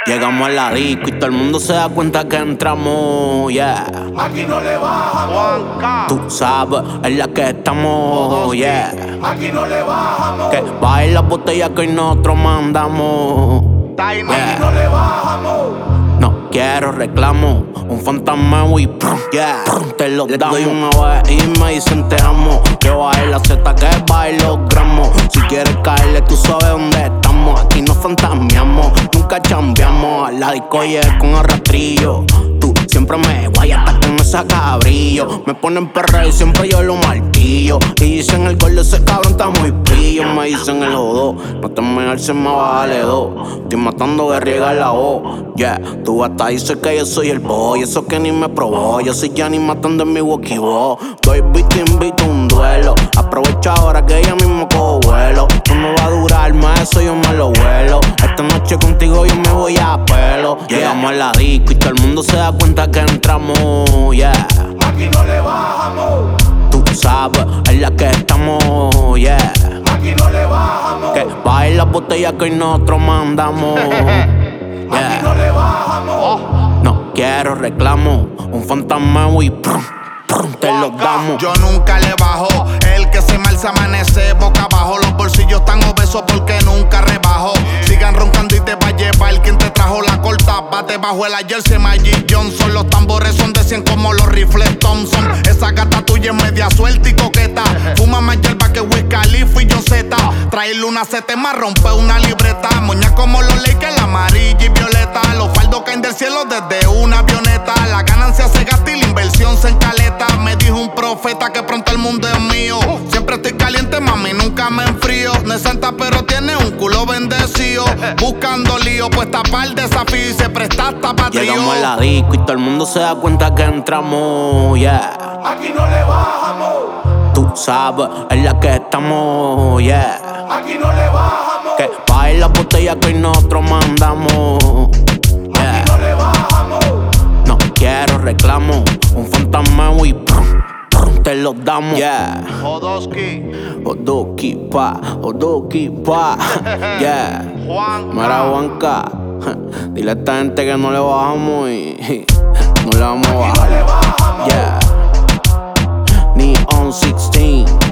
Llegamos a la disco y todo el mundo se da cuenta que entramos, yeah. Aquí no le bajamos. Tú sabes, es la que estamos, yeah. Aquí no le bajamos. Que baila las botellas que hoy nosotros mandamos. Aquí no le bajamos. No quiero reclamo, un fantasma y yeah. Te lo damos una vez y me dicen te amo. Que baile la Z, que baile los gramos. Si quieres caerle, tú sabes dónde estamos. Aquí nos fantasmeamos, nunca chambeamos. A la disco llegué con arrastrillo. Tú siempre me guayas hasta que me saca brillo. Me ponen perreo y siempre yo lo martillo. Y dicen el gol de ese cabrón está muy pillo. Me dicen el jodó, no te me alces más, bájale dos. Estoy matando que riega la voz, yeah. Tú hasta dices que yo soy el boy, eso que ni me probó. Yo soy Gianni matando en mi walkie-walk. Baby, te invito a un duelo. Aprovecha ahora que ella mismo cojo vuelo. No me va a durar más, eso yo me lo vuelo. Esta noche contigo yo me voy a pelo, yeah. Llegamos a la disco y todo el mundo se da cuenta que entramos, yeah. Aquí no le bajamos. Tú sabes, es la que estamos, yeah. Aquí no le bajamos. Que baile las botellas que hoy nosotros mandamos. Aquí no le bajamos. No quiero reclamo, un fantasma y te lo damos. Yo nunca le bajo, el que se mal se amanece boca abajo. Los bolsillos están obesos porque nunca rebajo. Sigan roncando y te va a llevar quien te trajo la corta. Bate bajo el jersey Magic Johnson. Los tambores son de 100 como los rifles Thompson. Esa gata tuya es media suelta y coqueta. Fuma más hierba que Wiz Khalifa y Joseta. Traerle una setema, rompe una libreta. Moña como los Lakers, la amarilla y violeta. Los faldos caen del cielo desde una avioneta. La ganancia se gasta y la inversión se encaleta. Me dijo un profeta que pronto el mundo es mío. Siempre estoy caliente, mami, nunca me enfrío. No es santa, pero tiene un culo bendecido. Buscando lío, pues tapar el desafío y se presta hasta pa' trío. Llegamos a la disco y todo el mundo se da cuenta que entramos, yeah. Aquí no le bajamos. Tú sabes, es la que estamos, yeah. Aquí no le bajamos. Que baile las botellas que hoy nosotros mandamos, yeah. Aquí no le bajamos. No quiero reclamo, un fantasma y te lo damos, yeah. Jodosky, Odoki pa, yeah. Juan, Mara Juanca, dile a esta gente que no le bajamos y no le vamos a bajar, yeah. Neon 16.